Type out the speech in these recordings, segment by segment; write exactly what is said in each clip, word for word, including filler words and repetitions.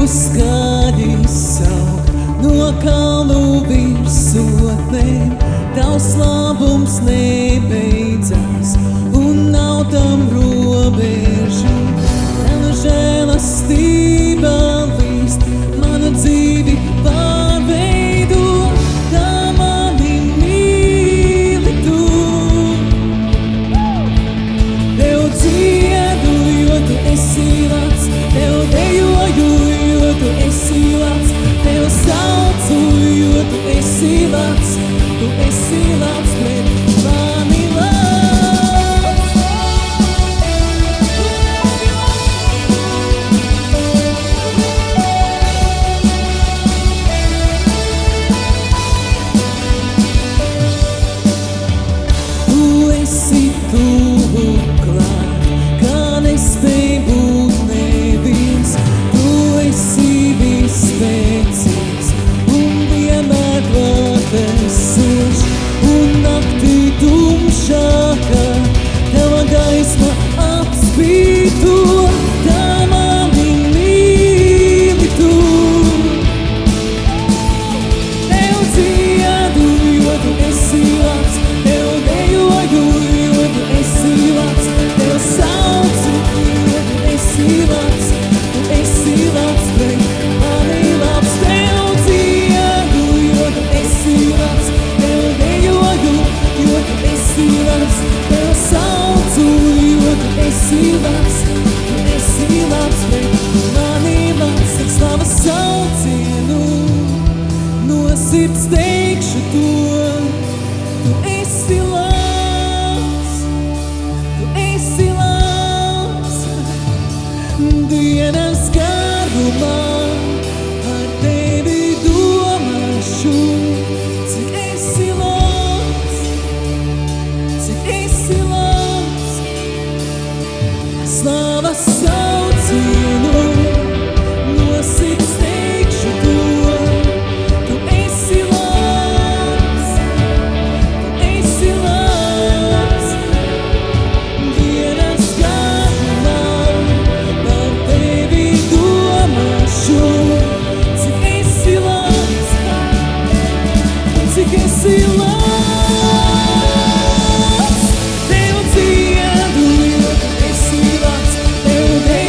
skaļi sauk no kalnu virsotnēm. Tavs labums nebeidzās un nav tam robežu. Tava žēlastība līst, mana dzīvi pārveido. Tā mani mīli tu. Tev dziedu, jo tu esi labs. Tev dejoju, jo tu esi labs. Tev saucu, jo tu esi labs. Tu esi labs pret mani labs. Tu esi tuvu klāt, kā nespēj būt neviens. Tu esi visspēcīgs un vienmēr klātesošs. Un naktī tumšākā tava gaisma apspīto. Tā mani mīli tu. Tev dziedu, jo tu esi labs. Tev dejoju, jo tu esi labs. Tev saucu, jo tu esi labs. Tu esi labs pret mani labs. Tev dziedu, jo tu esi labs. Tev dejoju, jo tu esi labs. Tev saucu, jo tu esi labs. Tu esi labs pret mani labs. Ar slavu saucienu no sirds teikšu to. Tu esi labs, tu esi labs. Dienas garumā ar tevi domāšu, cik esi labs, cik esi labs. Slava saucienu no sirds teikšu to. Tu esi labs, tu esi labs. Dienas garumā par tevi domāšu, cik esi labs, cik esi labs. Tev dziedu, jo tu esi labs. Tev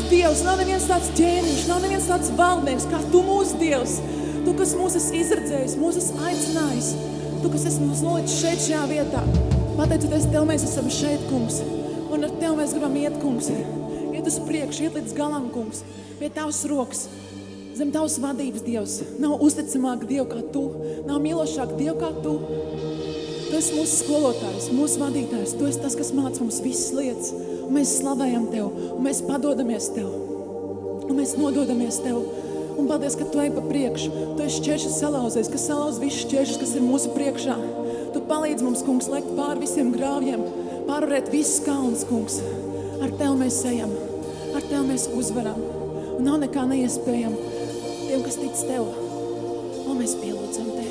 Dievs, nav neviens tāds ķēniņš, nav neviens tāds valdnieks, kā Tu mūsu Dievs. Tu, kas mūs esi izredzējis, mūs esi aicinājis. Tu, kas esi mūs nolicis šeit šajā vietā. Pateicoties Tev, mēs esam šeit, kungs. Un ar Tev mēs gribam iet, kungs. Iet uz priekšu, iet līdz galam, kungs. Pie Tavas rokas. Zem Tavas vadības, Dievs. Nav uzticamāka Dievu kā Tu. Nav mīlošāka Dievu kā Tu. Tu esi mūsu skolotājs, mūsu vadītājs. Tu esi tas, kas māca mums visas lietas. Un mēs slavējam Tev. Un mēs padodamies Tev. Un mēs nododamies Tev. Un paldies, ka Tu ej pa priekšu. Tu esi šķēršus salauzējis, kas salauz visus šķēršus, kas ir mūsu priekšā. Tu palīdz mums, kungs, lekt pāri visiem grāvjiem, pārvarēt visus kalnus, kungs. Ar Tev mēs ejam, ar Tev mēs uzvaram. Un nav nekā neiespējam tiem, kas tic Tev. Un mēs pielūdzam Tevi.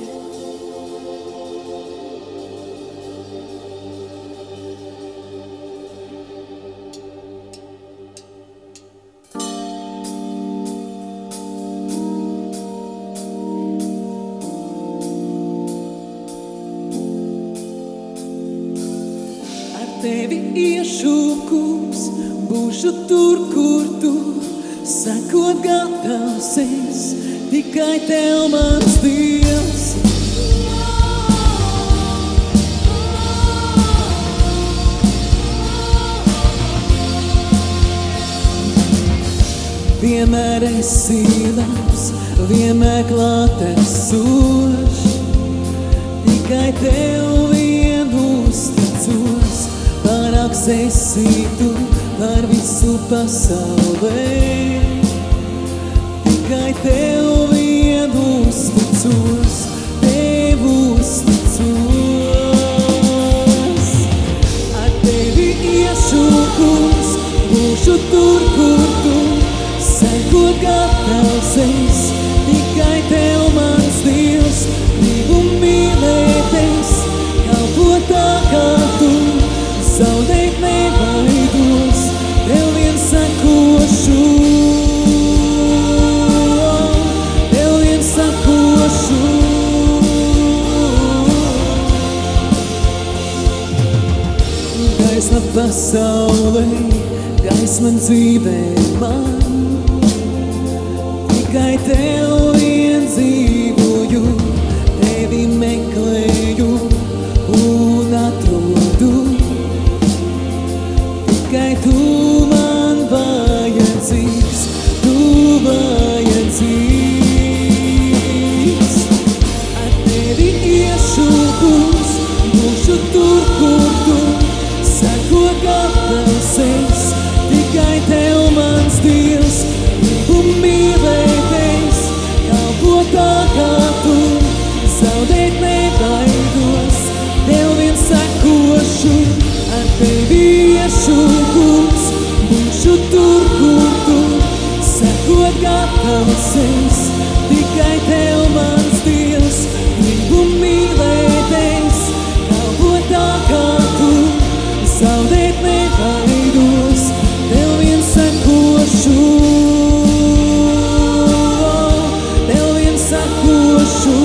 Tevi iešu, kungs, būšu tur, kur Tu, sekot gatavs es, tikai Tev mans Dievs. Vienmēr esi labs, vienmēr klātesošs, tikai Tev vien uzticos. Pārāks esi Tu par visu pasaulē, tikai Tev vien uzticos, Tev uzticos. Ar Tevi iešu, kungs, būšu tur, kur Tu, sekot gatavs es, tikai Tev mans Dievs. Gribu mīlēties, kalpot tā kā Tu, zaudēt nebaidos, Tev vien sekošu, Tev vien sekošu. Gaisma pasaulē, gaisma dzīvē man, tikai Tev vien dzīvoju, Tevi meklēju un atrodu. Tikai Tu man vajadzīgs, Tu vajadzīgs. Ar Tevi iešu, kungs, būšu tur, kur Tu, sekot gatavs es, tikai Tev mans Dievs. Gribu mīlēties, kalpot tā kā Tu, zaudēt nebaidos, Tev vien sekošu. Ar Tevi iešu, kungs, būšu tur, kur Tu, sekot gatavs es, tikai Tev mans Dievs. Gribu mīlēties, kalpot tā kā Tu, zaudēt nebaidos, Tev vien sekošu, Tev vien sekošu.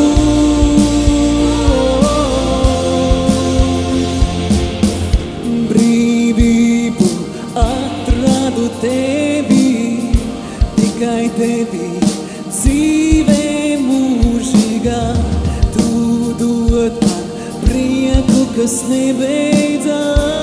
Tevi, tikai Tevi, dzīvē mūžīgā, Tu dod man prieku, kas nebeidzās.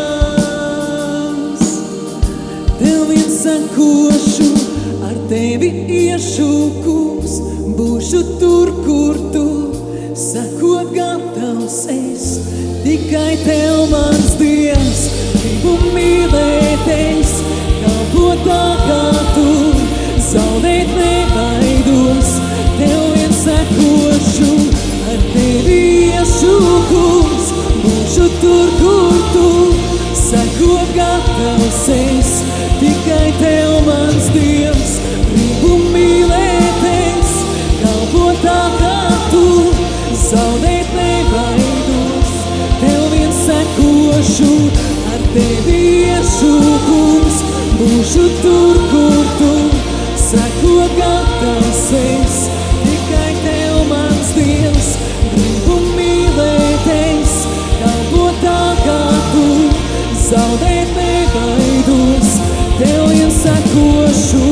Tev vien sekošu, ar Tevi iešu, kungs, būšu tur, kur Tu, sekot gatavs es, tikai Tev mans Dievs. Gribu mīlēties, kalpot tā kā Tu, zaudēt nebaidos, Tev vien sekošu. Ar Tevi iešu, kungs, būšu tur, kur Tu, sekot gatavs es, tikai Tev mans Dievs. Gribu mīlēties, kalpot tā kā Tu, zaudēt nebaidos, Tev vien sekošu. Ar Tevi iešu, kungs, būšu tur, kur Tu, sekot gatavs es, tikai Tev mans Dievs. Gribu mīlēties, kalpot tā kā Tu, zaudēt nebaidos, Tev vien sekošu.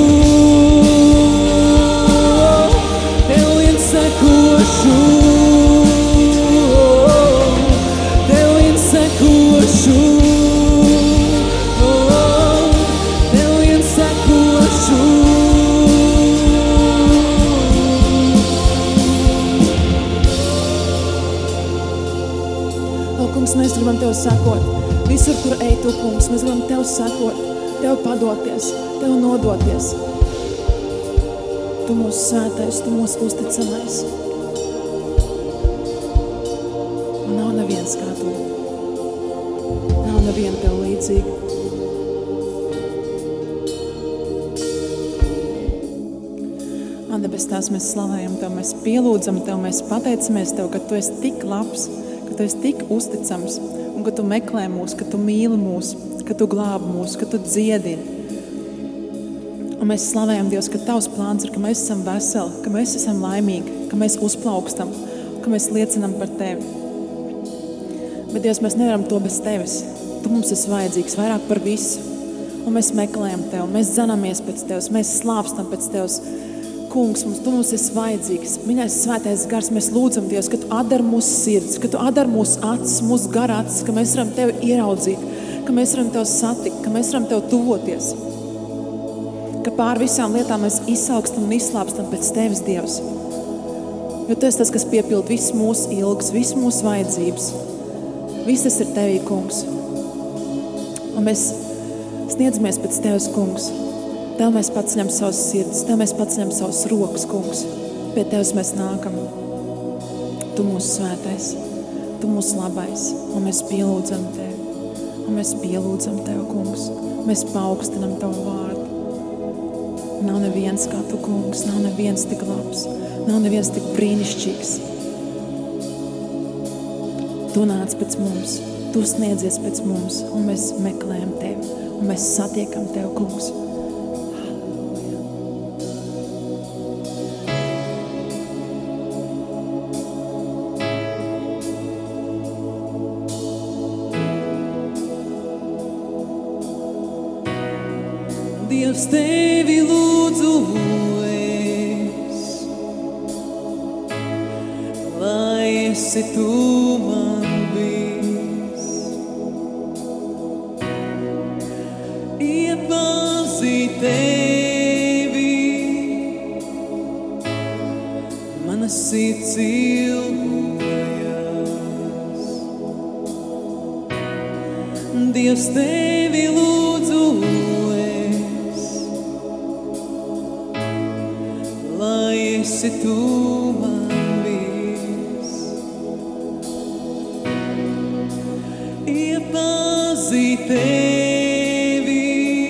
O, kungs, mēs gribam Tev sakot. Visur, kur ej Tu, kungs, mēs gribam Tev sakot, Tev padoties, Tev nodoties. Tu mūsu svētais, Tu mūsu uzticamais. Un nav neviens kā Tu. Nav neviena Tev līdzīga. Debes Tēvs, mēs slavējam Tev, mēs pielūdzam Tev, mēs pateicamies Tev, ka Tu esi tik labs, ka Tu esi tik uzticams un ka Tu meklē mūs, ka Tu mīli mūs, ka Tu glābi mūs, ka Tu dziedini. Un mēs slavējam, Dievs, ka Tavs plāns ir, ka mēs esam veseli, ka mēs esam laimīgi, ka mēs uzplaukstam, ka mēs liecinam par Tevi. Bet, Dievs, mēs nevaram to bez Tevis. Tu mums esi vajadzīgs vairāk par visu. Un mēs meklējam Tev, mēs dzanamies pēc Tevs, mēs slāpstam pēc Tevs. Kungs, mums, Tu mums esi vajadzīgs. Mīļais svētais gars, mēs lūdzam, Dievs, ka Tu atdari mūsu sirds, ka Tu atdari mūsu acis, mūsu gara acis, ka mēs varam Tevi ieraudzīt, ka mēs varam Tev satikt, ka mēs varam Tev tuvoties. Ka pār visām lietām mēs izsaukstam un izslāpstam pēc Tevis, Dievs. Jo Tu esi tas, kas piepild visu mūsu ilgas, visu mūsu vajadzības. Viss tas ir Tevī, Kungs. Un mēs sniedzamies pēc Tevis, Kungs. Tev mēs paceļam savas sirds, Tev mēs paceļam savas rokas, Kungs. Pie Tevis mēs nākam. Tu mūsu svētais, Tu mūsu labais, un mēs pielūdzam Tevi. Un mēs pielūdzam Tev, Kungs. Mēs paaugstinam Tavu vārdu. Nav neviens kā Tu, Kungs, nav neviens tik labs, nav neviens tik brīnišķīgs. Tu nāc pēc mums, Tu sniedzies pēc mums, un mēs meklējam Tevi, un mēs satiekam Tev, Kungs. Dievs, Tevi lūdzu es, lai esi Tu man viss. Iepazīt Tevi, mana sirds ilgojas. Dievs, Tevi lūdzu esi Tu man viss. Iepazīt Tevi,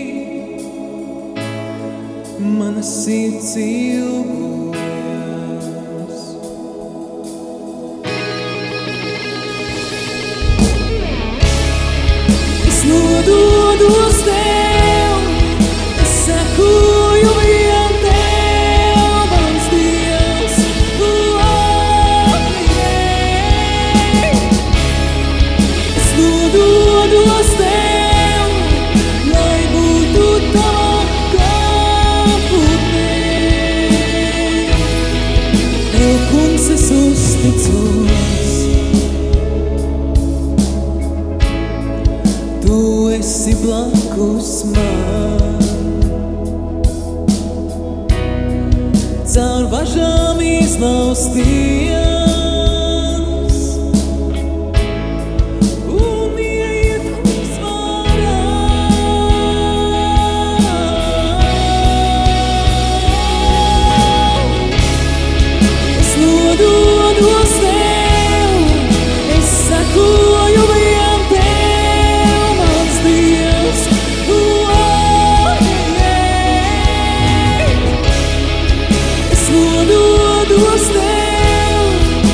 mana sirds ilgojas. Es nododos Tev, es sekoju vien Tev, mans Dievs. Es nododos Tev, lai būtu Tava klātbūtnē. Tev, Kungs, es uzticos. Tu esi blakus man. Caur važām izlausties un ieiet uzvarā. Es nododos Tev, es sekoju vien Tev, mans Dievs. Es nododos Tev,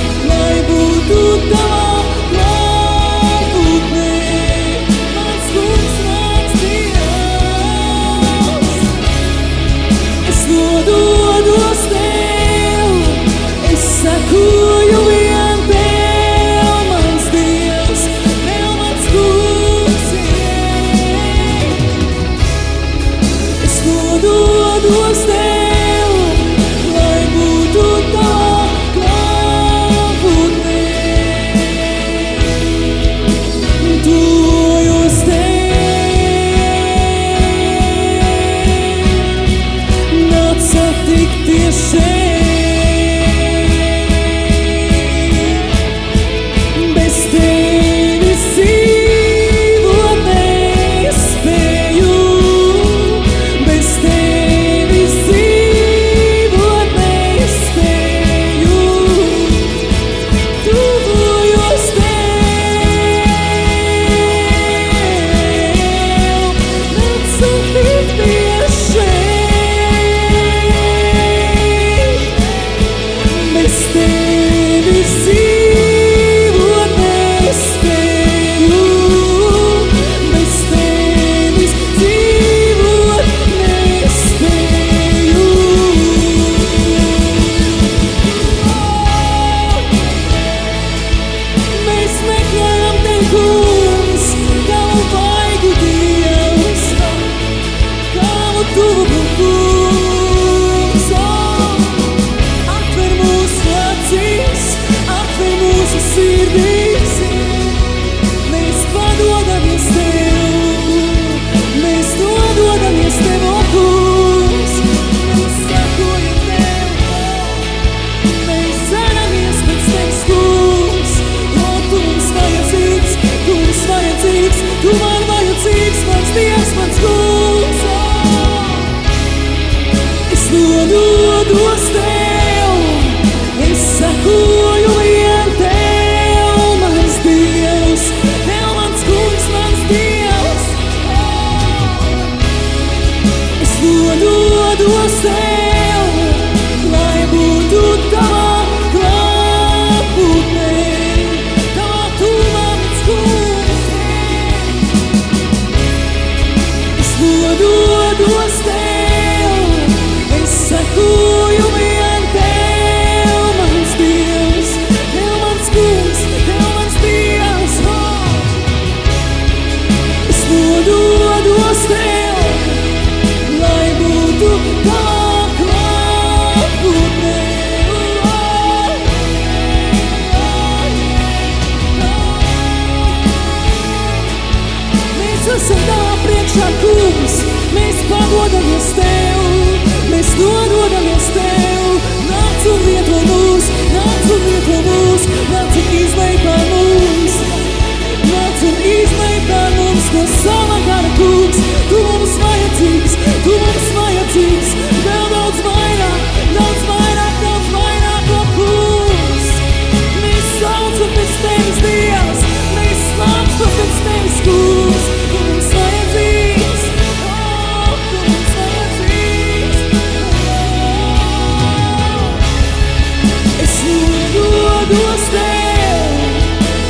Tu man vajadzīgs, mans Dievs, mans kungs. Es nododos Tev, es sekoju vien Tev, mans Dievs, Tev, mans kungs, mans Dievs. Es nododos Tev, lai būtu Tavā klātbūtnē, Tavā tuvā, mans kungs. Es nododos Tev, es sekoju vien Tev, mans Dievs, Tev, mans kungs, Tev, mans Dievs. Es nododos Tev, lai būtu Tavā klātbūtnē. Mēs esam Tavā priekšā, kungs, mēs padodamies Tev, mēs nododamies Tev. Nāc un lieto mūs, nāc un lieto mūs, nāc un izlej pār mums. Nāc un izlej pār mums no sava gara, kungs. Tu mums vajadzīgs, tu mums vajadzīgs, vēl daudz vairāk, daudz vairāk, daudz vairāk, o kungs. Mēs saucam pēc Tevis, Dievs, mēs slāpstam pēc Tevis, kungs. Tu mums vajadzīgs, oh, tu mums vajadzīgs. Es nododos Tev,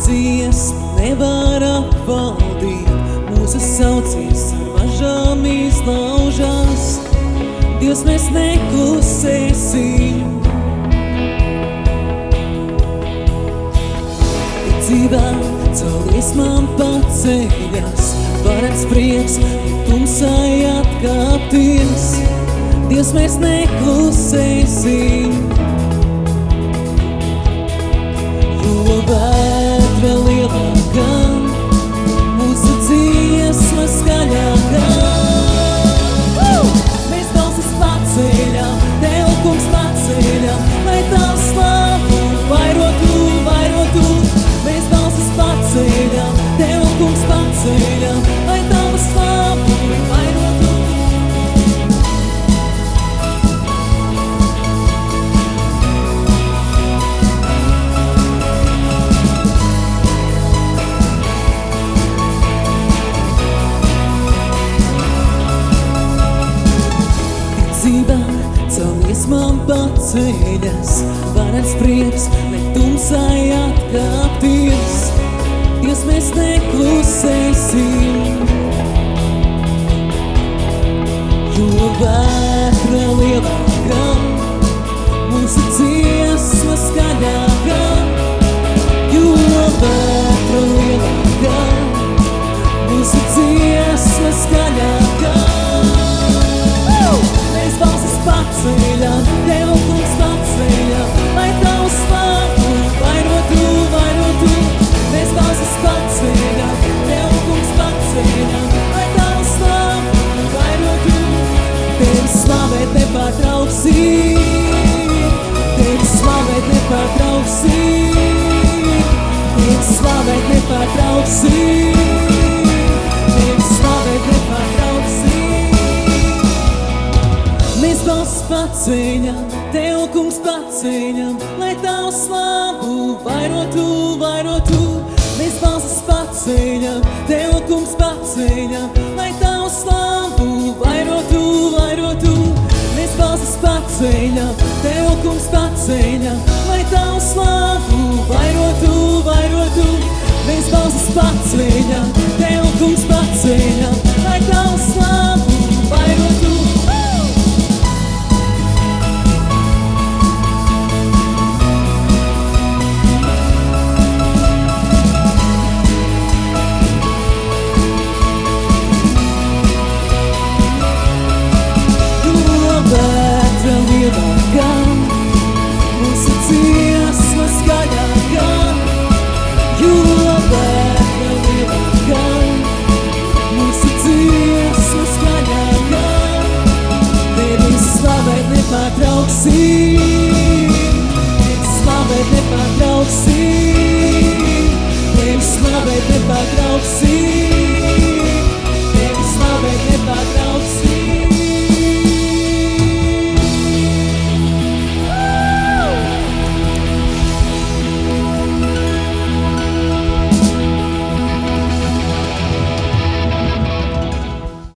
dziesmu nevar apvaldīt, mūsu saucies ar mažām izlaužās. Dievs, mēs neklusēsim. Ticībā caur liesmām paceļas, varens prieks, tumsai atkāpties. Dievs, mēs neklusēsim. Jo vētra lielākā, mūsu dziesma skaļākā. Mēs balsis paceļam, Tev, Kungs, paceļam, lai Tavs slavu vairotu, vairotu. Mēs balsis paceļam, Tev, Kungs, paceļam, lai Tavs slavu vairotu. Ticībā caur liesmām paceļas, varens prieks, lai tumsai atkāpties. Dievs, mēs neklusēsim. Jo vētra lielākā, mūsu dziesma skaļākā. Jo vētra lielākā, mūsu dziesma skaļākā. Mēs balsis paceļam, Tev, Kungs, paceļam, lai Tavs slavu vairotu, vairotu. Mēs balsis paceļam, Tev, Kungs, paceļam, lai Tavs slavu vairotu. Tevi slavēt nepārtrauksim, Tevi slavēt nepārtrauksim, Tevi slavēt nepārtrauksim, Tevi slavēt nepārtrauksim. Mēs balsis paceļam, Tev, Kungs, paceļam, lai Tavs slavu vairotu, vairotu. Mēs balsis paceļam, Tev, Kungs, paceļam, lai Tavs slavu vairotu, vairotu. Mēs balsis paceļam, Tev, Kungs, paceļam, lai Tavs slavu vairotu, vairotu. Mēs balsis paceļam, Tev, Kungs, paceļam, lai Tavs slavu vairotu. Mūsu dziesma skaļākā, jo vētra lielākā, mūsu dziesma skaļākā. Tevi slavēt nepārtrauksim, Tevi slavēt nepārtrauksim, Tevi slavēt nepārtrauksim.